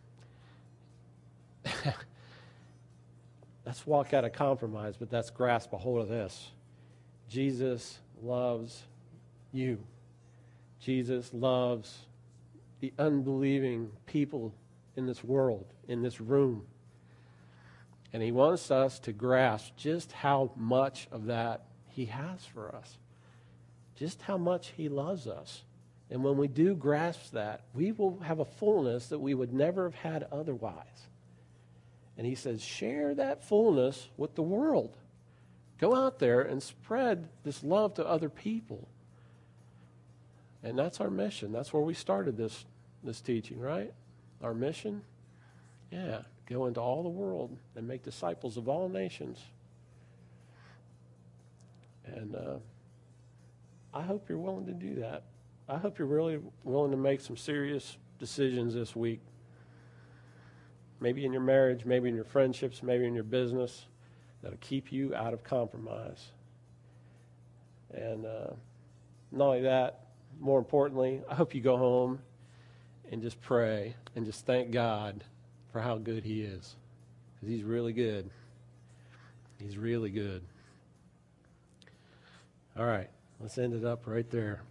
Let's walk out of compromise, but let's grasp a hold of this. Jesus loves you. Jesus loves the unbelieving people in this world, in this room. And He wants us to grasp just how much of that He has for us. Just how much He loves us. And when we do grasp that, we will have a fullness that we would never have had otherwise. And He says, share that fullness with the world. Go out there and spread this love to other people. And that's our mission. That's where we started this teaching, right? Our mission? Yeah, go into all the world and make disciples of all nations. And I hope you're willing to do that. I hope you're really willing to make some serious decisions this week. Maybe in your marriage, maybe in your friendships, maybe in your business, that'll keep you out of compromise. And not only that, more importantly, I hope you go home and just pray and just thank God for how good He is. Because He's really good. He's really good. All right, let's end it up right there.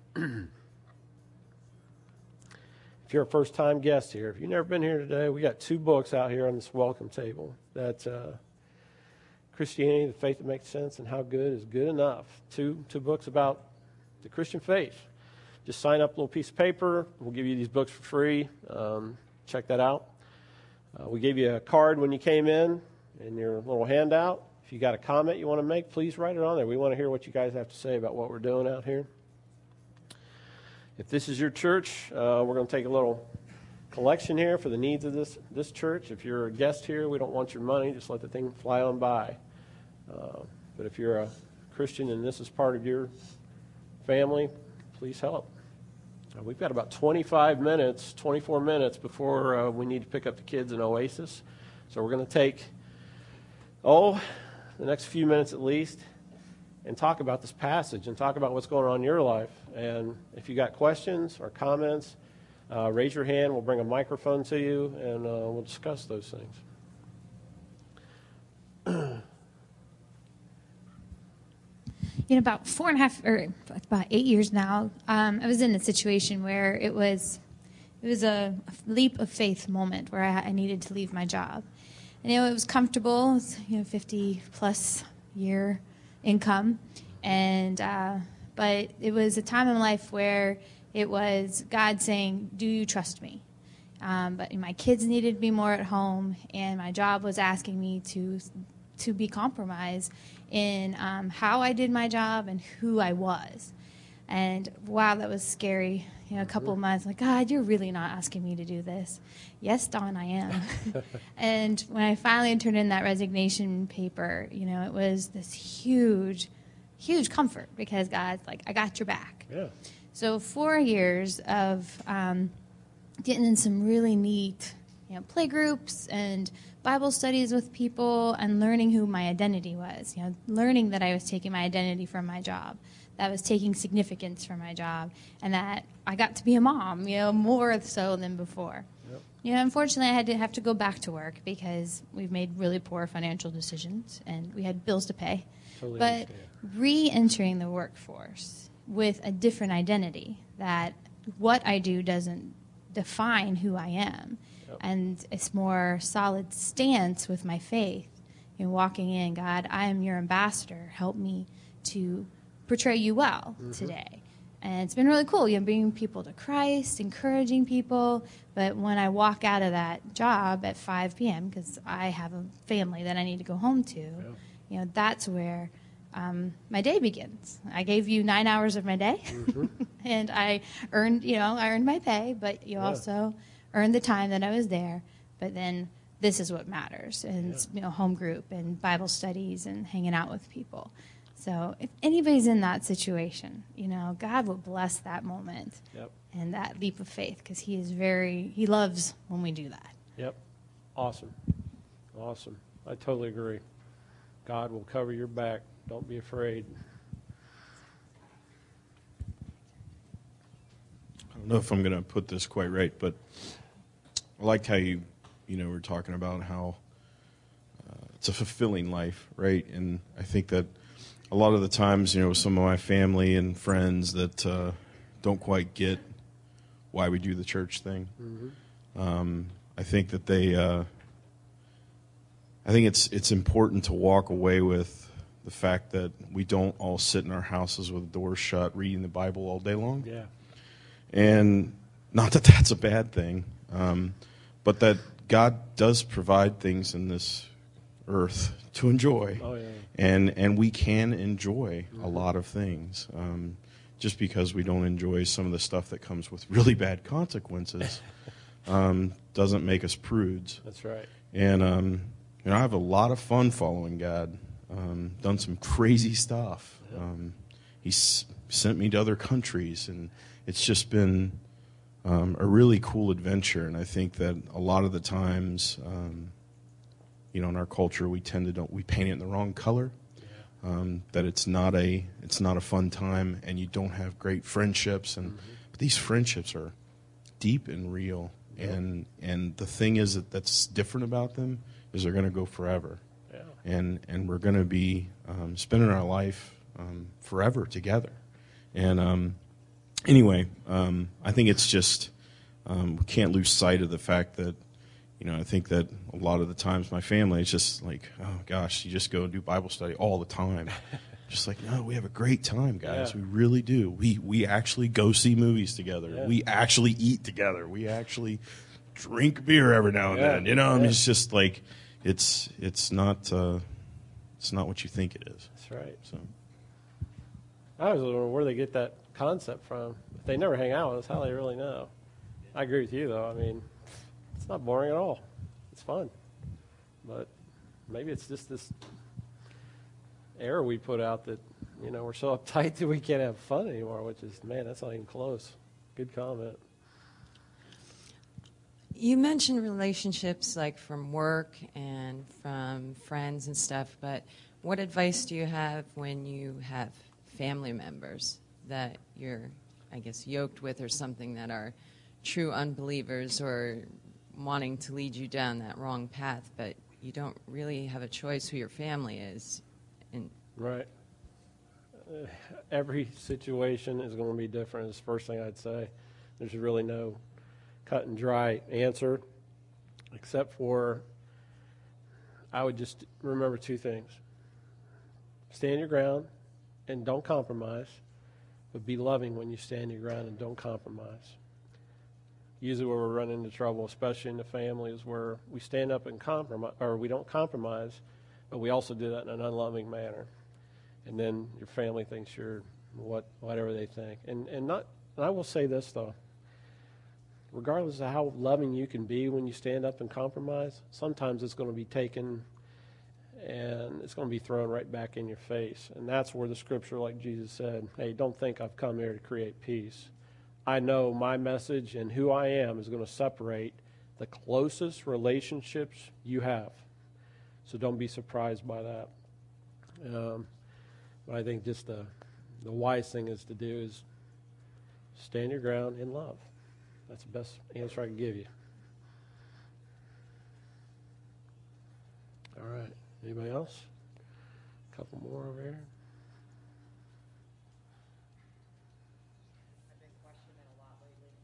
If you're a first-time guest here, if you've never been here today, we got 2 books out here on this welcome table. That's Christianity, the Faith That Makes Sense, and How Good is Good Enough. Two books about the Christian faith. Just sign up a little piece of paper. We'll give you these books for free. Check that out. We gave you a card when you came in and your little handout. If you got a comment you want to make, please write it on there. We want to hear what you guys have to say about what we're doing out here. If this is your church, we're going to take a little collection here for the needs of this church. If you're a guest here, we don't want your money. Just let the thing fly on by. But if you're a Christian and this is part of your family, please help. We've got about 24 minutes before we need to pick up the kids in Oasis. So we're going to take, the next few minutes at least, and talk about this passage and talk about what's going on in your life. And if you got questions or comments, raise your hand. We'll bring a microphone to you, and we'll discuss those things. About 8 years now, I was in a situation where it was a leap of faith moment where I needed to leave my job. And, it was comfortable, it was, 50-plus year income, and but it was a time in life where it was God saying, "Do you trust me?" But my kids needed to be more at home, and my job was asking me to be compromised in how I did my job and who I was. And wow, that was scary. A couple of months, like, God, you're really not asking me to do this. Yes, Dawn, I am. And when I finally turned in that resignation paper, it was this huge, huge comfort because God's like, I got your back. Yeah. So 4 years of getting in some really neat, play groups and Bible studies with people and learning who my identity was, learning that I was taking my identity from my job, that I was taking significance from my job, and that I got to be a mom, more so than before. Yep. Unfortunately, I have to go back to work because we've made really poor financial decisions and we had bills to pay. Totally but understand. Re-entering the workforce with a different identity, that what I do doesn't define who I am. Yep. And it's more solid stance with my faith. Walking in, God, I am your ambassador. Help me to portray you well today. And it's been really cool, bringing people to Christ, encouraging people. But when I walk out of that job at 5 p.m., because I have a family that I need to go home to, that's where my day begins. I gave you 9 hours of my day, and I earned my pay, but you also earned the time that I was there. But then this is what matters, and it's, home group and Bible studies and hanging out with people. So if anybody's in that situation, God will bless that moment and that leap of faith, because He loves when we do that. Yep. Awesome. I totally agree. God will cover your back. Don't be afraid. I don't know if I'm going to put this quite right, but I liked how you were talking about how it's a fulfilling life, right? And I think that a lot of the times, some of my family and friends that don't quite get why we do the church thing. I think that I think it's important to walk away with the fact that we don't all sit in our houses with the doors shut reading the Bible all day long. Yeah. And not that that's a bad thing, but that God does provide things in this earth to enjoy. Oh, yeah. And we can enjoy a lot of things. Just because we don't enjoy some of the stuff that comes with really bad consequences doesn't make us prudes. That's right. And I have a lot of fun following God. Done some crazy stuff. He's sent me to other countries, and it's just been a really cool adventure. And I think that a lot of the times, in our culture, we tend to we paint it in the wrong color. That it's not a fun time, and you don't have great friendships, but these friendships are deep and real. And the thing is that's different about them is they're going to go forever. And we're going to be spending our life forever together. And anyway, I think it's just we can't lose sight of the fact that, I think that a lot of the times my family is just like, oh gosh, you just go and do Bible study all the time. Just like, no, we have a great time, guys. We really do. We actually go see movies together. Yeah. We actually eat together. We actually drink beer every now and then. I mean, it's just like it's not what you think it is. That's right. So I was wondering where they get that concept from. If they never hang out with us, how they really know? I agree with you, though. I mean, it's not boring at all. It's fun. But maybe it's just this air we put out that, we're so uptight that we can't have fun anymore, which is, man, that's not even close. Good comment. You mentioned relationships like from work and from friends and stuff, but what advice do you have when you have family members that you're, I guess, yoked with or something that are true unbelievers or wanting to lead you down that wrong path, but you don't really have a choice who your family is? Right. Every situation is going to be different is the first thing I'd say. There's really no cut and dry answer, except for I would just remember two things. Stand your ground and don't compromise, but be loving when you stand your ground and don't compromise. Usually where we're running into trouble, especially in the family, is where we stand up and compromise, or we don't compromise, but we also do that in an unloving manner. And then your family thinks you're whatever they think. And I will say this, though. Regardless of how loving you can be when you stand up and compromise, sometimes it's going to be taken and it's going to be thrown right back in your face. And that's where the scripture, like Jesus said, hey, don't think I've come here to create peace. I know my message and who I am is going to separate the closest relationships you have. So don't be surprised by that. But I think just the wise thing is to do is stand your ground in love. That's the best answer I can give you. All right. Anybody else? A couple more over here. I've been questioning a lot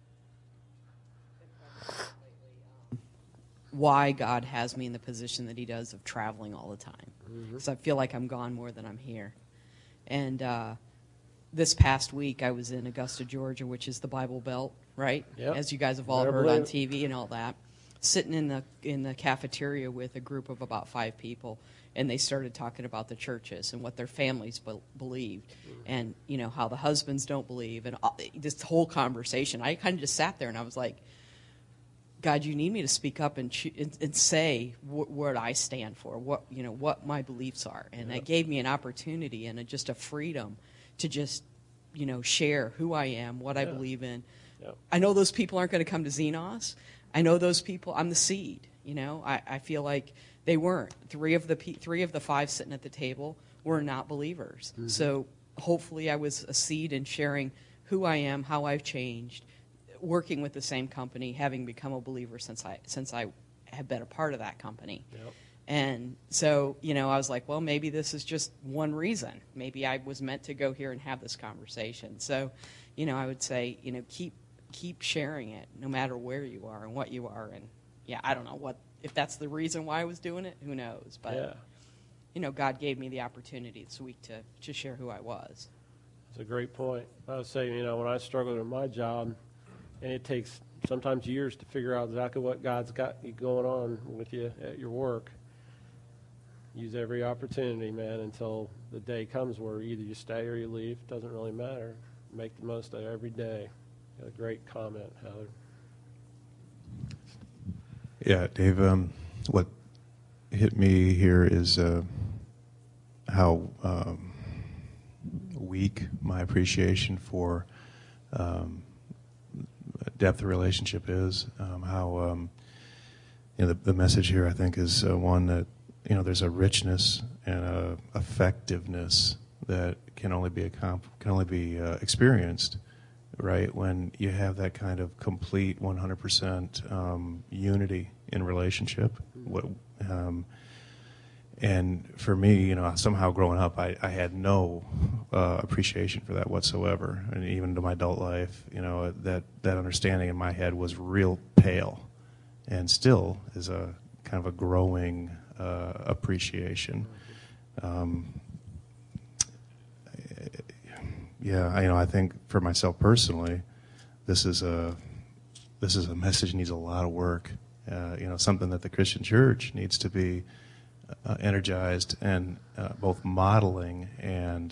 lately. Why God has me in the position that He does of traveling all the time. Because I feel like I'm gone more than I'm here. And this past week, I was in Augusta, Georgia, which is the Bible Belt, right? Yep. As you guys have all heard on TV and all that. Sitting in the cafeteria with a group of about 5 people, and they started talking about the churches and what their families believed, and how the husbands don't believe, and this whole conversation. I kind of just sat there and I was like, God, you need me to speak up and say what I stand for, what my beliefs are, and that gave me an opportunity and just a freedom to just share who I am, what I believe in. Yep. I know those people aren't going to come to Xenos. I know those people. I'm the seed. I feel like they weren't. 3 of the 5 sitting at the table were not believers. Mm-hmm. So hopefully I was a seed in sharing who I am, how I've changed, working with the same company, having become a believer since I have been a part of that company. Yep. And so, I was like, well, maybe this is just one reason. Maybe I was meant to go here and have this conversation. So, I would say, keep sharing it no matter where you are and what you are. And, I don't know if that's the reason why I was doing it. Who knows? But, God gave me the opportunity this week to share who I was. That's a great point. I would say, when I struggled in my job, and it takes sometimes years to figure out exactly what God's got you going on with you at your work. use every opportunity, man, until the day comes where either you stay or you leave. Doesn't really matter. Make the most of every day. Got a great comment, Heather. Yeah, Dave, what hit me here is how weak my appreciation for depth of relationship is. How the message here, I think, is one that there's a richness and a effectiveness that can only be experienced, right, when you have that kind of complete 100% unity in relationship. And for me, somehow growing up, I had no appreciation for that whatsoever. And even into my adult life, that understanding in my head was real pale, and still is a kind of a growing appreciation. I think for myself personally, this is a message that needs a lot of work. Something that the Christian church needs to be energized and both modeling and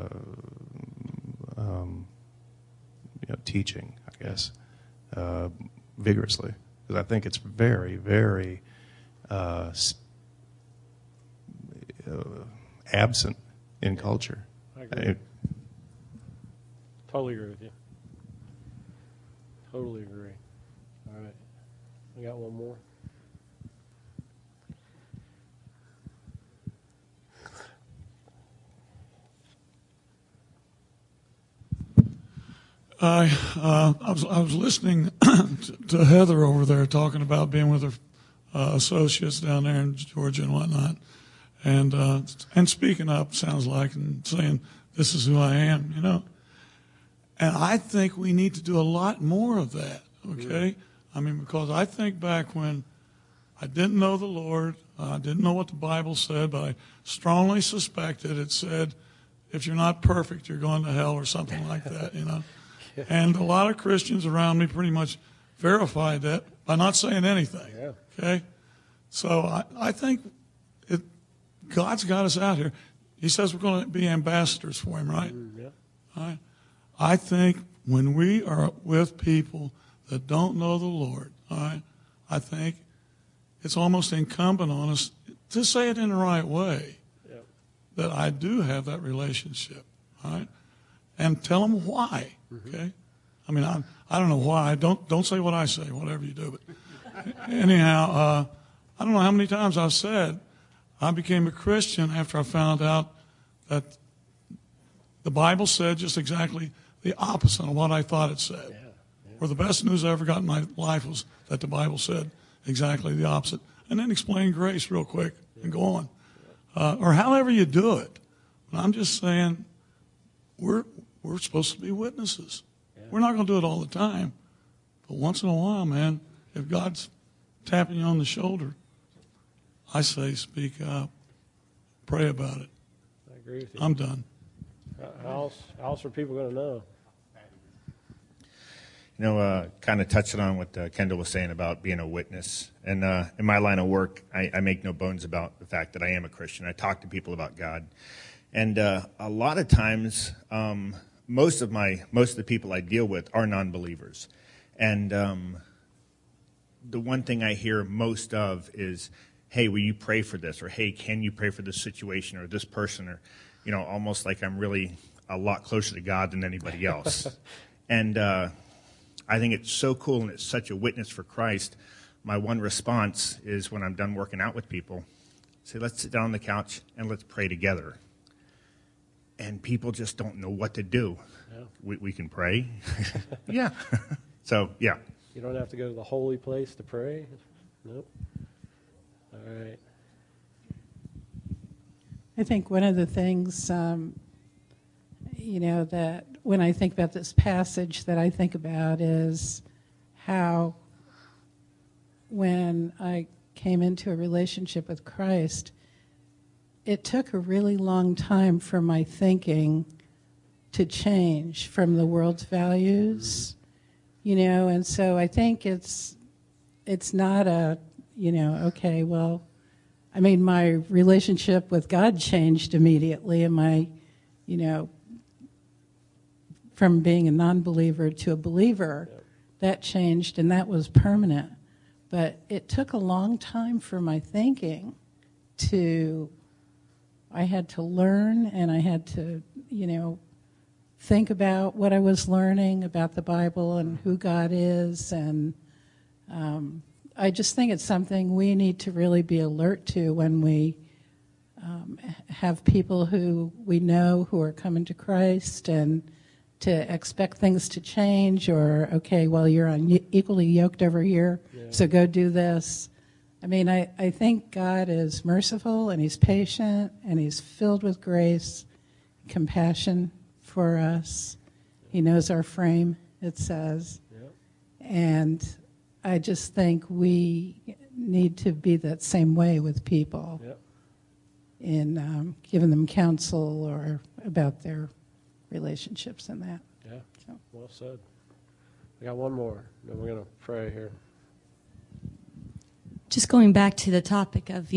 teaching, I guess, vigorously, because I think it's very, very absent in culture. I agree. Totally agree with you. Totally agree. All right. We got one more. I was listening to Heather over there talking about being with her associates down there in Georgia and whatnot, and speaking up, sounds like, and saying, "This is who I am," And I think we need to do a lot more of that. Okay, because I think back when I didn't know the Lord, I didn't know what the Bible said, but I strongly suspected it said, "If you're not perfect, you're going to hell," or something like that. And a lot of Christians around me pretty much verified that by not saying anything. Yeah. Okay? So I think God's got us out here. He says we're going to be ambassadors for Him, right? Yeah. All right? I think when we are with people that don't know the Lord, all right, I think it's almost incumbent on us to say it in the right way, that I do have that relationship, all right? And tell them why, okay? I don't know why. Don't say what I say, whatever you do. But anyhow, I don't know how many times I've said I became a Christian after I found out that the Bible said just exactly the opposite of what I thought it said. Or the best news I ever got in my life was that the Bible said exactly the opposite. And then explain grace real quick and go on. Or however you do it. But I'm just saying we're supposed to be witnesses. We're not going to do it all the time. But once in a while, man, if God's tapping you on the shoulder, I say speak up. Pray about it. I agree with you. I'm done. How else are people going to know? Kind of touching on what Kendall was saying about being a witness. And in my line of work, I make no bones about the fact that I am a Christian. I talk to people about God. And a lot of times, most of the people I deal with are non-believers. And the one thing I hear most of is, "Hey, will you pray for this?" Or, "Hey, can you pray for this situation or this person?" Or, almost like I'm really a lot closer to God than anybody else. And I think it's so cool, and it's such a witness for Christ. My one response is when I'm done working out with people, say, "Let's sit down on the couch and let's pray together." And people just don't know what to do. Yeah. We can pray. Yeah. So, yeah. You don't have to go to the holy place to pray? Nope. All right. I think one of the things, that when I think about this passage that I think about is how when I came into a relationship with Christ, it took a really long time for my thinking to change from the world's values, and so I think it's not a, okay, well, I mean, my relationship with God changed immediately, and my, from being a non-believer to a believer, that changed, and that was permanent. But it took a long time for my thinking I had to learn, and I had to, think about what I was learning about the Bible and who God is. And I just think it's something we need to really be alert to when we have people who we know who are coming to Christ, and to expect things to change, or, okay, well, you're equally yoked over here, so go do this. I mean, I think God is merciful, and he's patient, and he's filled with grace, compassion for us. He knows our frame, it says. Yep. And I just think we need to be that same way with people. Yep. In giving them counsel or about their relationships and that. Yeah, so. Well said. We got one more, then we're going to pray here. Just going back to the topic of,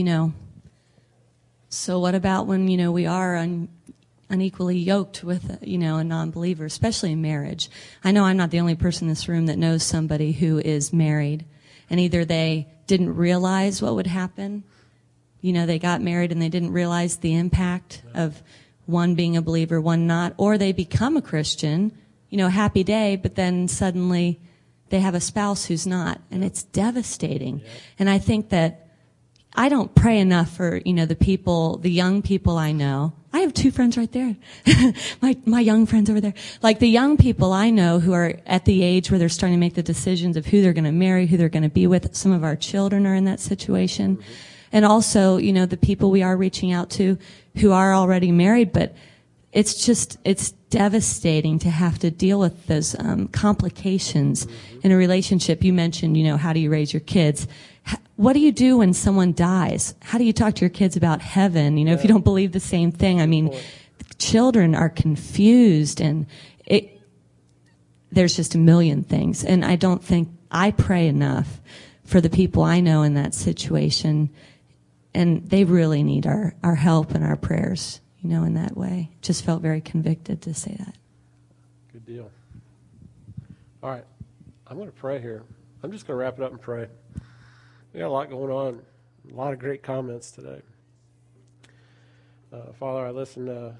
so what about when, we are unequally yoked with, a non-believer, especially in marriage? I know I'm not the only person in this room that knows somebody who is married, and either they didn't realize what would happen, they got married and they didn't realize the impact of one being a believer, one not, or they become a Christian, happy day, but then suddenly they have a spouse who's not, and it's devastating. Yeah. And I think that I don't pray enough for, the young people I know. I have two friends right there. my young friends over there. Like the young people I know who are at the age where they're starting to make the decisions of who they're going to marry, who they're going to be with. Some of our children are in that situation. Mm-hmm. And also, the people we are reaching out to who are already married, but it's devastating to have to deal with those complications in a relationship. You mentioned, how do you raise your kids? What do you do when someone dies? How do you talk to your kids about heaven? If you don't believe the same thing. I mean, children are confused, and there's just a million things. And I don't think I pray enough for the people I know in that situation, and they really need our help and our prayers. In that way. Just felt very convicted to say that. Good deal. All right. I'm going to pray here. I'm just going to wrap it up and pray. We got a lot going on. A lot of great comments today. Father, I listen to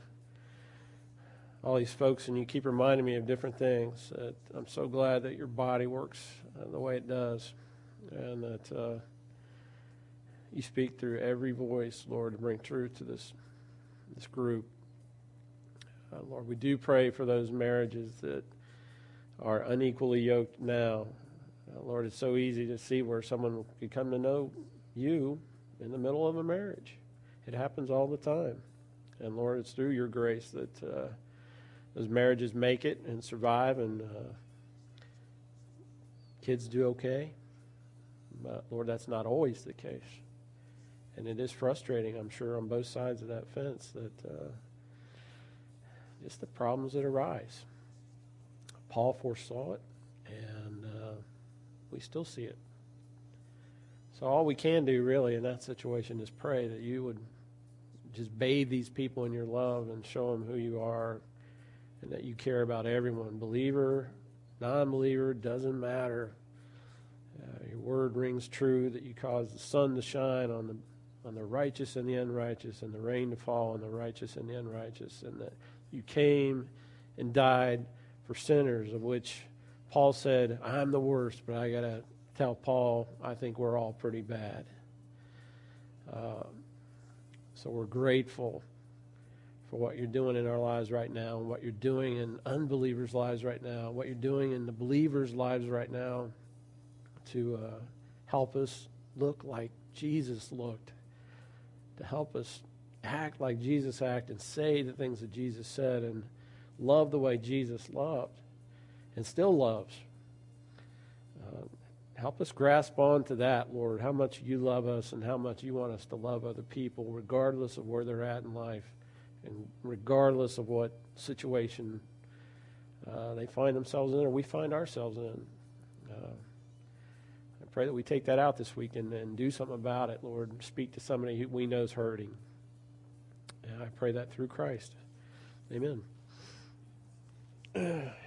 all these folks, and you keep reminding me of different things. I'm so glad that your body works the way it does, and that you speak through every voice, Lord, to bring truth to this group. Lord, we do pray for those marriages that are unequally yoked now. Lord, it's so easy to see where someone could come to know you in the middle of a marriage. It happens all the time. And Lord, it's through your grace that those marriages make it and survive, and kids do okay. But Lord, that's not always the case. And it is frustrating, I'm sure, on both sides of that fence, that just the problems that arise. Paul foresaw it, and we still see it. So all we can do, really, in that situation is pray that you would just bathe these people in your love and show them who you are, and that you care about everyone. Believer, non-believer, doesn't matter. Your word rings true, that you cause the sun to shine on the righteous and the unrighteous, and the rain to fall on the righteous and the unrighteous, and that you came and died for sinners, of which Paul said, I'm the worst, but I got to tell Paul, I think we're all pretty bad. So we're grateful for what you're doing in our lives right now, and what you're doing in unbelievers' lives right now, what you're doing in the believers' lives right now to help us look like Jesus looked, to help us act like Jesus acted, and say the things that Jesus said, and love the way Jesus loved and still loves. Help us grasp on to that, Lord, how much you love us and how much you want us to love other people, regardless of where they're at in life and regardless of what situation they find themselves in or we find ourselves in. I pray that we take that out this week and do something about it, Lord. Speak to somebody who we know is hurting. And I pray that through Christ. Amen.